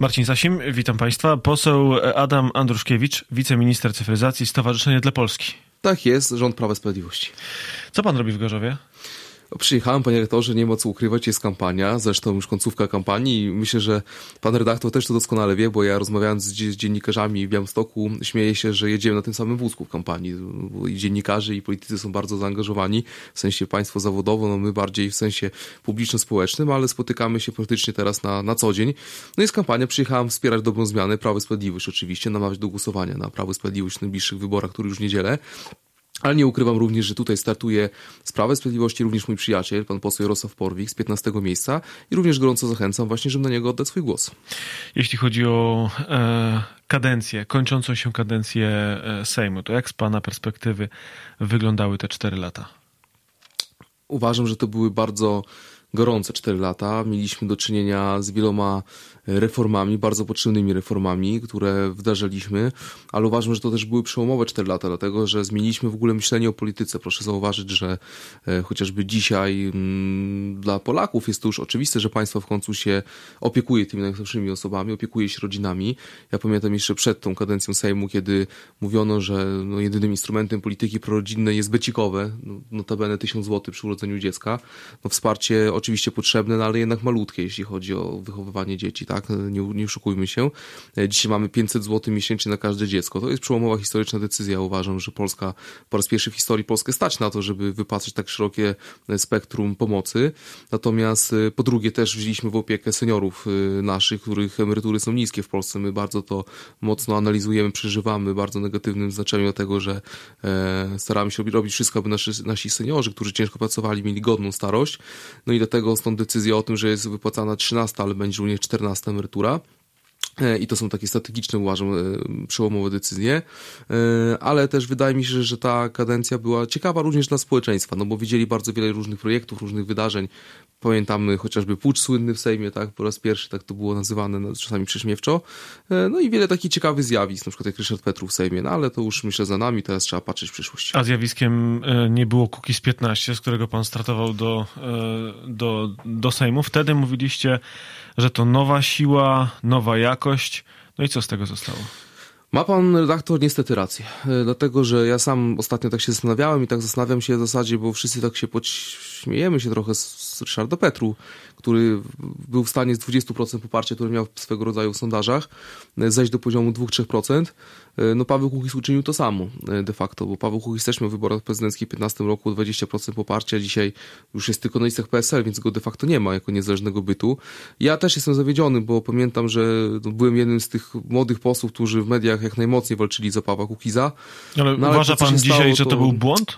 Marcin Sasim, witam Państwa. Poseł Adam Andruszkiewicz, wiceminister cyfryzacji, Stowarzyszenie dla Polski. Tak jest, rząd Prawa i Sprawiedliwości. Co pan robi w Gorzowie? Przyjechałem, panie redaktorze, nie ma co ukrywać, jest kampania, zresztą już końcówka kampanii i myślę, że pan redaktor też to doskonale wie, bo ja rozmawiając z dziennikarzami w Białymstoku śmieję się, że jedziemy na tym samym wózku w kampanii. Bo i dziennikarze i politycy są bardzo zaangażowani, w sensie państwo zawodowo, no my bardziej w sensie publiczno-społecznym, ale spotykamy się praktycznie teraz na co dzień. No jest kampania, przyjechałem wspierać dobrą zmianę, Prawo i Sprawiedliwość oczywiście, namawiać do głosowania na Prawo i Sprawiedliwość w najbliższych wyborach, które już w niedzielę. Ale nie ukrywam również, że tutaj startuje z Prawa i Sprawiedliwości również mój przyjaciel, pan poseł Jarosław Porwik z 15 miejsca i również gorąco zachęcam właśnie, żeby na niego oddać swój głos. Jeśli chodzi o kadencję, kończącą się kadencję Sejmu, to jak z pana perspektywy wyglądały te 4 lata? Uważam, że to były bardzo gorące 4 lata. Mieliśmy do czynienia z wieloma reformami, bardzo potrzebnymi reformami, które wdrażaliśmy, ale uważam, że to też były przełomowe 4 lata, dlatego że zmieniliśmy w ogóle myślenie o polityce. Proszę zauważyć, że chociażby dzisiaj dla Polaków jest to już oczywiste, że państwo w końcu się opiekuje tymi najsłabszymi osobami, opiekuje się rodzinami. Ja pamiętam jeszcze przed tą kadencją Sejmu, kiedy mówiono, że jedynym instrumentem polityki prorodzinnej jest becikowe, notabene 1000 zł przy urodzeniu dziecka. Wsparcie oczywiście potrzebne, ale jednak malutkie, jeśli chodzi o wychowywanie dzieci. Tak? Nie oszukujmy się. Dzisiaj mamy 500 zł miesięcznie na każde dziecko. To jest przełomowa historyczna decyzja. Uważam, że Polska po raz pierwszy w historii Polskę stać na to, żeby wypatrzeć tak szerokie spektrum pomocy. Natomiast po drugie też wzięliśmy w opiekę seniorów naszych, których emerytury są niskie w Polsce. My bardzo to mocno analizujemy, przeżywamy bardzo negatywnym znaczeniem do tego, że staramy się robić wszystko, aby nasi seniorzy, którzy ciężko pracowali, mieli godną starość. No i dlatego stąd decyzja o tym, że jest wypłacana 13, ale będzie również 14 emerytura. I to są takie strategiczne, uważam, przełomowe decyzje, ale też wydaje mi się, że ta kadencja była ciekawa również dla społeczeństwa, no bo widzieli bardzo wiele różnych projektów, różnych wydarzeń. Pamiętamy chociażby pucz słynny w Sejmie, tak, po raz pierwszy tak to było nazywane, czasami prześmiewczo. No i wiele takich ciekawych zjawisk, na przykład jak Ryszard Petru w Sejmie, no ale to już myślę za nami, teraz trzeba patrzeć w przyszłość. A zjawiskiem nie było Kukiz 15, z którego pan startował do Sejmu. Wtedy mówiliście, że to nowa siła, nowa jakość. No i co z tego zostało? Ma pan redaktor niestety rację, dlatego że ja sam ostatnio tak się zastanawiałem i tak zastanawiam się w zasadzie, bo wszyscy tak się śmiejemy się trochę z Ryszarda Petru, który był w stanie z 20% poparcia, które miał swego rodzaju w sondażach, zejść do poziomu 2-3%. No Paweł Kukiz uczynił to samo de facto, bo Paweł Kukiz też miał w wyborach prezydenckich w 2015 roku 20% poparcia, dzisiaj już jest tylko na listach PSL, więc go de facto nie ma jako niezależnego bytu. Ja też jestem zawiedziony, bo pamiętam, że byłem jednym z tych młodych posłów, którzy w mediach jak najmocniej walczyli za Pawła Kukiza. Ale uważa pan dzisiaj, że to był błąd?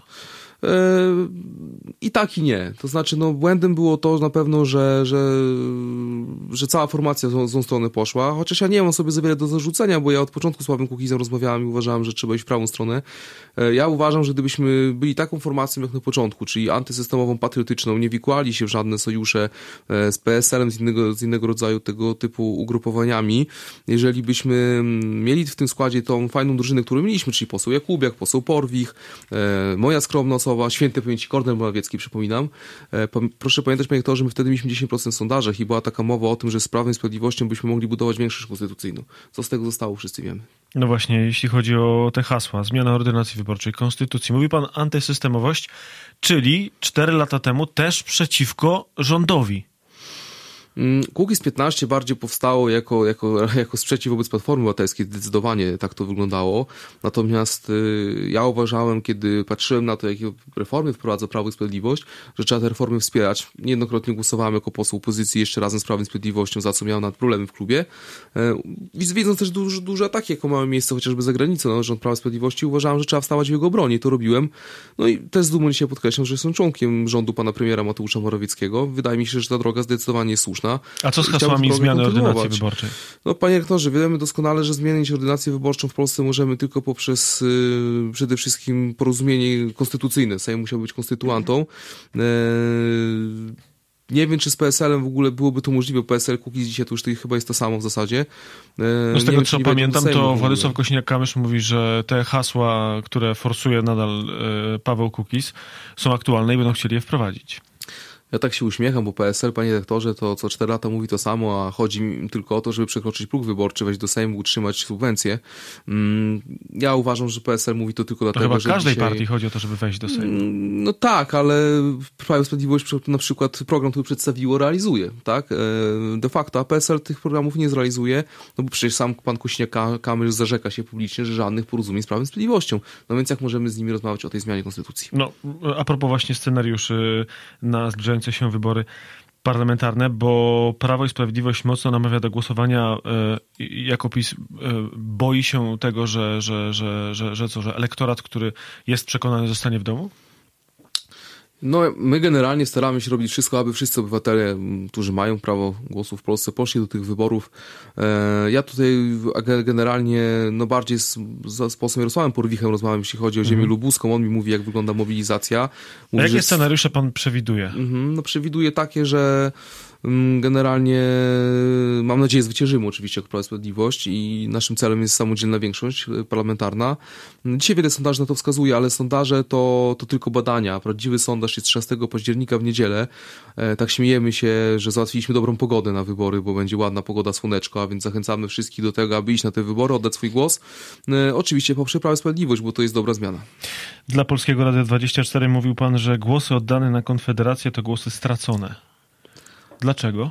I tak i nie. To znaczy, błędem było to na pewno, że cała formacja w złą stronę poszła, chociaż ja nie mam sobie za wiele do zarzucenia, bo ja od początku z Pawłem Kukizem rozmawiałem i uważałem, że trzeba iść w prawą stronę. Ja uważam, że gdybyśmy byli taką formacją jak na początku, czyli antysystemową, patriotyczną, nie wikłali się w żadne sojusze z PSL-em, z innego rodzaju tego typu ugrupowaniami, jeżeli byśmy mieli w tym składzie tą fajną drużynę, którą mieliśmy, czyli poseł Jakubiak, poseł Porwich, moja skromna osoba, świętej pamięci Kornel Morawiecki, przypominam. Proszę pamiętać, panie rektorze, my wtedy mieliśmy 10% w sondażach i była taka mowa o tym, że z Prawem i Sprawiedliwością byśmy mogli budować większość konstytucyjną. Co z tego zostało, wszyscy wiemy. No właśnie, jeśli chodzi o te hasła, zmiana ordynacji wyborczej, konstytucji. Mówi pan antysystemowość, czyli 4 lata temu też przeciwko rządowi. Kukiz 15 bardziej powstało jako sprzeciw wobec Platformy Obywatelskiej, zdecydowanie tak to wyglądało. Natomiast ja uważałem, kiedy patrzyłem na to, jakie reformy wprowadza Prawo i Sprawiedliwość, że trzeba te reformy wspierać. Niejednokrotnie głosowałem jako poseł opozycji jeszcze razem z Prawem i Sprawiedliwością, za co miałem nawet problemy w klubie. Wiedząc też duże ataki, jakie mają miejsce chociażby za granicą, rząd Prawa i Sprawiedliwości, uważałem, że trzeba wstawać w jego obronie i to robiłem. No i też z dumą dzisiaj podkreślam, że jestem członkiem rządu pana premiera Mateusza Morawieckiego. Wydaje mi się, że ta droga zdecydowanie jest słuszna. A co z hasłami zmiany ordynacji wyborczej? No, panie rektorze, wiemy doskonale, że zmienić ordynację wyborczą w Polsce możemy tylko poprzez przede wszystkim porozumienie konstytucyjne. Sejm musiał być konstytuantą. Nie wiem, czy z PSL-em w ogóle byłoby to możliwe. PSL, Kukiz dzisiaj to już chyba jest to samo w zasadzie. No z tego, co pamiętam, to Władysław Kosiniak-Kamysz mówi, że te hasła, które forsuje nadal Paweł Kukiz, są aktualne i będą chcieli je wprowadzić. Ja tak się uśmiecham, bo PSL, panie rektorze, to co 4 lata mówi to samo, a chodzi im tylko o to, żeby przekroczyć próg wyborczy, wejść do Sejmu, utrzymać subwencje. Ja uważam, że PSL mówi to tylko dlatego, chyba że każdej dzisiaj... partii chodzi o to, żeby wejść do Sejmu. No tak, ale Prawo i Sprawiedliwość na przykład program, który przedstawiło, realizuje, tak? De facto, a PSL tych programów nie zrealizuje, no bo przecież sam pan Kosiniak-Kamysz zarzeka się publicznie, że żadnych porozumień z Prawem i Sprawiedliwością. No więc jak możemy z nimi rozmawiać o tej zmianie konstytucji? No, a propos właśnie scenariuszy na zbliżające się wybory parlamentarne, bo Prawo i Sprawiedliwość mocno namawia do głosowania, jako PiS boi się tego, że elektorat, który jest przekonany, zostanie w domu? No, my generalnie staramy się robić wszystko, aby wszyscy obywatele, którzy mają prawo głosu w Polsce, poszli do tych wyborów. Ja tutaj generalnie bardziej z posłem Jarosławem Porwichem rozmawiam, jeśli chodzi o ziemię lubuską. On mi mówi, jak wygląda mobilizacja. Mówi, a jakie scenariusze pan przewiduje? No, przewiduje takie, że generalnie mam nadzieję zwyciężymy oczywiście jako Prawo i Sprawiedliwość i naszym celem jest samodzielna większość parlamentarna. Dzisiaj wiele sondaży na to wskazuje, ale sondaże to tylko badania. Prawdziwy sondaż jest 13 października w niedzielę. Tak śmiejemy się, że załatwiliśmy dobrą pogodę na wybory, bo będzie ładna pogoda, słoneczko, a więc zachęcamy wszystkich do tego, aby iść na te wybory, oddać swój głos. Oczywiście poprzez Prawo i Sprawiedliwość, bo to jest dobra zmiana. Dla Polskiego Radia 24 mówił pan, że głosy oddane na Konfederację to głosy stracone. Dlaczego?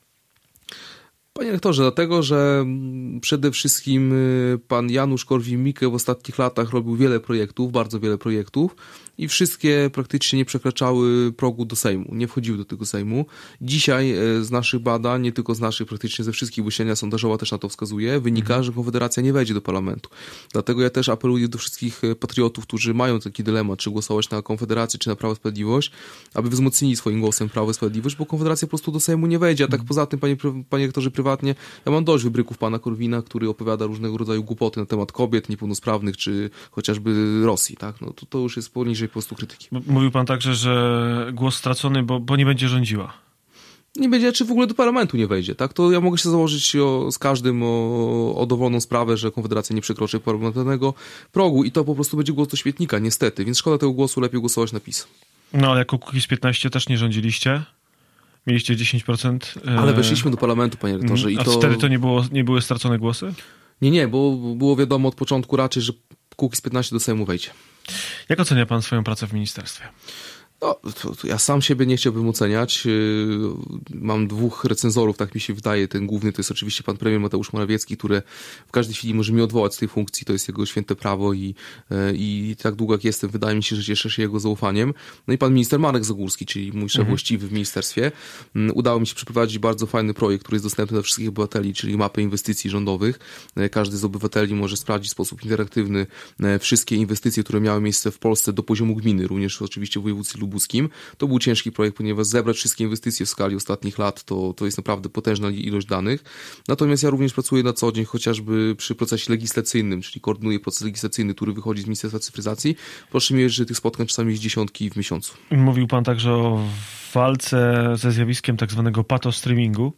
Panie rektorze, dlatego, że przede wszystkim pan Janusz Korwin-Mikke w ostatnich latach robił wiele projektów, bardzo wiele projektów i wszystkie praktycznie nie przekraczały progu do Sejmu, nie wchodziły do tego Sejmu. Dzisiaj z naszych badań, nie tylko z naszych, praktycznie ze wszystkich, bo średnia sondażowa też na to wskazuje, wynika, że Konfederacja nie wejdzie do parlamentu. Dlatego ja też apeluję do wszystkich patriotów, którzy mają taki dylemat, czy głosować na Konfederację, czy na Prawo i Sprawiedliwość, aby wzmocnili swoim głosem Prawo i Sprawiedliwość, bo Konfederacja po prostu do Sejmu nie wejdzie. A tak poza tym, panie rektorze, prywatnie, ja mam dość wybryków pana Korwina, który opowiada różnego rodzaju głupoty na temat kobiet niepełnosprawnych, czy chociażby Rosji, tak? No to już jest poniżej po prostu krytyki. Mówił pan także, że głos stracony, bo nie będzie rządziła. Nie będzie, czy w ogóle do parlamentu nie wejdzie, tak? To ja mogę się założyć z każdym o dowolną sprawę, że Konfederacja nie przekroczy parlamentarnego progu i to po prostu będzie głos do śmietnika, niestety. Więc szkoda tego głosu, lepiej głosować na PiS. No ale jako Kukiz15 też nie rządziliście? Mieliście 10%? Ale weszliśmy do parlamentu, panie rektorze. A wtedy to nie były stracone głosy? Nie, bo było wiadomo od początku raczej, że Kukiz15 do Sejmu wejdzie. Jak ocenia pan swoją pracę w ministerstwie? No, to ja sam siebie nie chciałbym oceniać. Mam 2 recenzorów, tak mi się wydaje. Ten główny to jest oczywiście pan premier Mateusz Morawiecki, który w każdej chwili może mnie odwołać z tej funkcji. To jest jego święte prawo i tak długo jak jestem, wydaje mi się, że cieszę się jego zaufaniem. No i pan minister Marek Zagórski, czyli mój szef właściwy w ministerstwie. Udało mi się przeprowadzić bardzo fajny projekt, który jest dostępny dla wszystkich obywateli, czyli mapę inwestycji rządowych. Każdy z obywateli może sprawdzić w sposób interaktywny wszystkie inwestycje, które miały miejsce w Polsce do poziomu gminy, również oczywiście w województwie lubuskim. To był ciężki projekt, ponieważ zebrać wszystkie inwestycje w skali ostatnich lat to jest naprawdę potężna ilość danych. Natomiast ja również pracuję na co dzień chociażby przy procesie legislacyjnym, czyli koordynuję proces legislacyjny, który wychodzi z Ministerstwa Cyfryzacji. Proszę mi wierzyć, że tych spotkań czasami jest dziesiątki w miesiącu. Mówił pan także o walce ze zjawiskiem tak zwanego patostreamingu.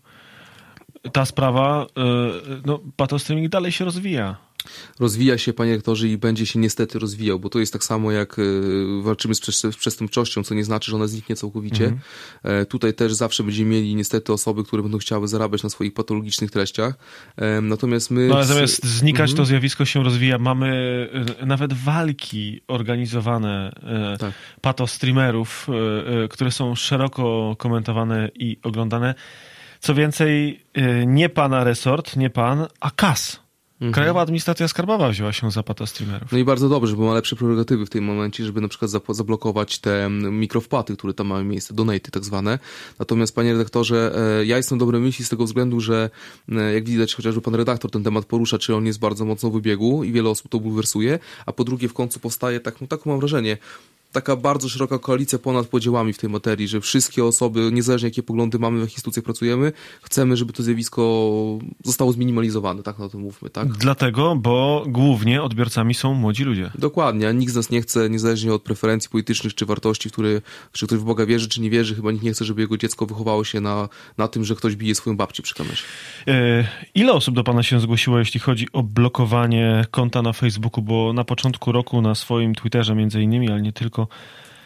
Ta sprawa, patostreaming dalej się rozwija. Rozwija się, panie rektorze, i będzie się niestety rozwijał, bo to jest tak samo jak walczymy z przestępczością, co nie znaczy, że ona zniknie całkowicie. Tutaj też zawsze będziemy mieli niestety osoby, które będą chciały zarabiać na swoich patologicznych treściach. Natomiast my... ale zamiast znikać, to zjawisko się rozwija. Mamy nawet walki organizowane patostreamerów, które są szeroko komentowane i oglądane. Co więcej, nie pana resort, nie pan, a KAS. Krajowa Administracja Skarbowa wzięła się za patostreamerów. No i bardzo dobrze, bo ma lepsze prerogatywy w tym momencie, żeby na przykład zablokować te mikrowpłaty, które tam mają miejsce, donaty tak zwane. Natomiast, panie redaktorze, ja jestem dobrej myśli z tego względu, że jak widać, chociażby pan redaktor ten temat porusza, czy on jest bardzo mocno w biegu i wiele osób to bulwersuje, a po drugie w końcu powstaje, taką mam wrażenie, taka bardzo szeroka koalicja ponad podziałami w tej materii, że wszystkie osoby, niezależnie jakie poglądy mamy, w jakich instytucjach pracujemy, chcemy, żeby to zjawisko zostało zminimalizowane, tak na to mówmy, tak? Dlatego, bo głównie odbiorcami są młodzi ludzie. Dokładnie, a nikt z nas nie chce, niezależnie od preferencji politycznych czy wartości, czy ktoś w Boga wierzy, czy nie wierzy, chyba nikt nie chce, żeby jego dziecko wychowało się na tym, że ktoś bije swoją babcię przy kamerze. Ile osób do pana się zgłosiło, jeśli chodzi o blokowanie konta na Facebooku, bo na początku roku na swoim Twitterze między innymi, ale nie tylko,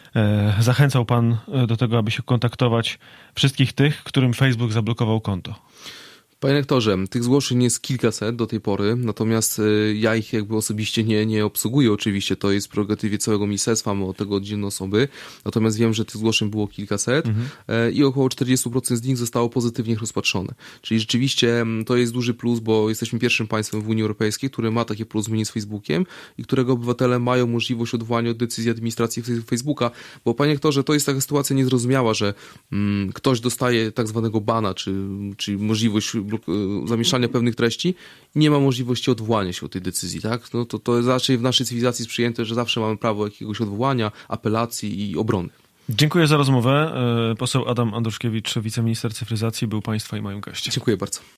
zachęcał pan do tego, aby się kontaktować wszystkich tych, którym Facebook zablokował konto? Panie rektorze, tych zgłoszeń jest kilkaset do tej pory, natomiast ja ich jakby osobiście nie obsługuję oczywiście, to jest w prerogatywie całego ministerstwa, mamy od tego oddzielne osoby, natomiast wiem, że tych zgłoszeń było kilkaset i około 40% z nich zostało pozytywnie rozpatrzone. Czyli rzeczywiście to jest duży plus, bo jesteśmy pierwszym państwem w Unii Europejskiej, które ma takie porozumienie z Facebookiem i którego obywatele mają możliwość odwołania od decyzji administracji Facebooka, bo panie rektorze, to jest taka sytuacja niezrozumiała, że ktoś dostaje tak zwanego bana, czy możliwość zamieszczania pewnych treści, nie ma możliwości odwołania się od tej decyzji, tak? No to raczej w naszej cywilizacji jest przyjęte, że zawsze mamy prawo jakiegoś odwołania, apelacji i obrony. Dziękuję za rozmowę. Poseł Adam Andruszkiewicz, wiceminister cyfryzacji, był państwa i moim gościem. Dziękuję bardzo.